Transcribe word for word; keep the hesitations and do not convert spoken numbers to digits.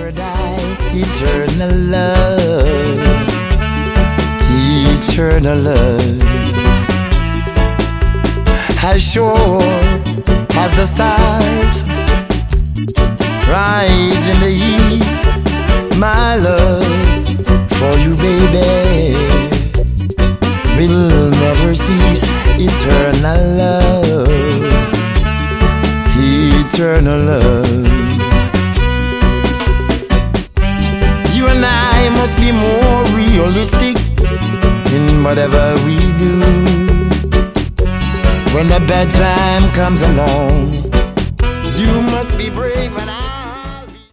never die. Eternal love, eternal love, as sure as the stars rise in the east. My love for you, baby, will never cease. Eternal love, eternal love. You and I must be more realistic in whatever we do. When the bad time comes along,